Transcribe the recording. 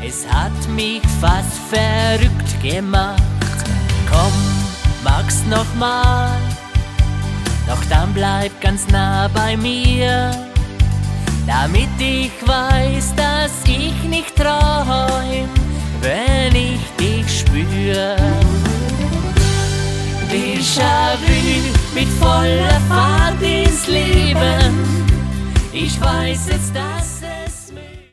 Es hat mich fast verrückt gemacht. Komm, mag's noch mal, doch dann bleib ganz nah bei mir, damit ich weiß, dass ich nicht träum, wenn ich dich spür. Déjà-vu mit voller Fahrt ins Leben. Ich weiß jetzt, dass es